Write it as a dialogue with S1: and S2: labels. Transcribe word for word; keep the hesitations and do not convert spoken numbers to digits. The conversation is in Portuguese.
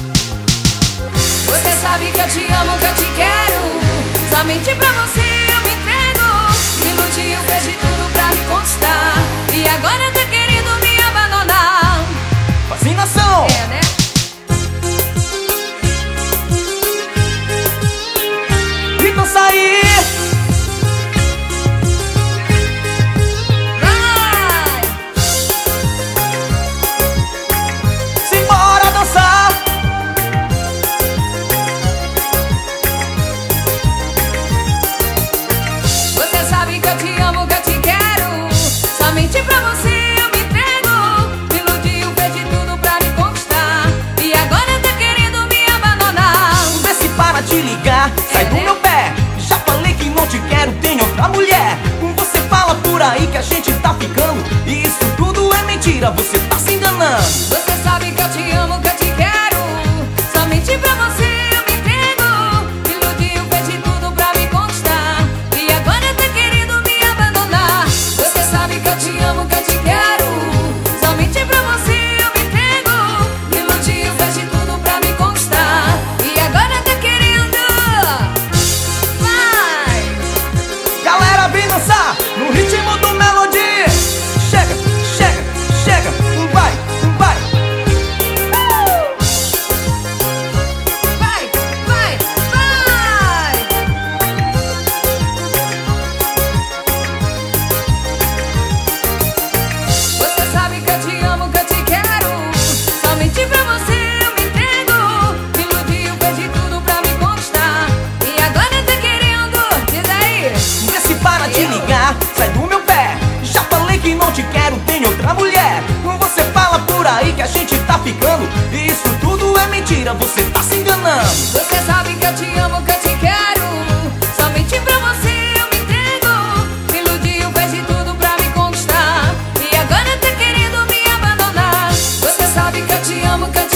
S1: Você sabe que eu te amo, que eu te quero. Somente pra você eu me entrego. Me iludiu, fez de tudo pra me conquistar. E agora tá querendo me abandonar.
S2: Fascinação!
S1: É, né?
S2: Então sair.
S1: Vai!
S2: Simbora dançar.
S1: Você sabe que eu te amo, que eu te quero. Somente pra você eu me entrego. Me iludiu, fez de tudo pra me conquistar. E agora tá querendo me abandonar.
S2: Vê se para de ligar, sai do meu pé. Já falei que não te quero, tem outra mulher. Você fala por aí que a gente tá ficando, e isso tudo é mentira, você tá se enganando.
S1: Você sabe que eu te amo, que eu te quero. Somente pra você eu me entrego. Me iludiu, fez de tudo pra me conquistar. E agora tá querendo me abandonar. Você sabe que eu te amo, que eu te quero. Somente pra você eu me entrego. Me iludiu, fez de tudo pra me conquistar. E agora tá querendo. Vai!
S2: Galera, vem dançar no ritmo do melodia. Chega, chega, chega, vai, vai.
S1: Vai, vai, vai! Você sabe que eu te amo, que eu te quero. Somente pra você eu me entrego. Me iludiu, fez de tudo pra me conquistar. E agora tá querendo, diz aí.
S2: Vê se para de ligar, sai do meu pé. Já falei que não te quero, tem outra mulher. Você fala por aí que a gente tá ficando, e isso tudo é mentira, você tá se enganando.
S1: Você sabe que eu te amo, que eu te quero. Somente pra você eu me entrego. Me iludiu, fez de tudo pra me conquistar. E agora tá querendo me abandonar. Você sabe que eu te amo, que eu te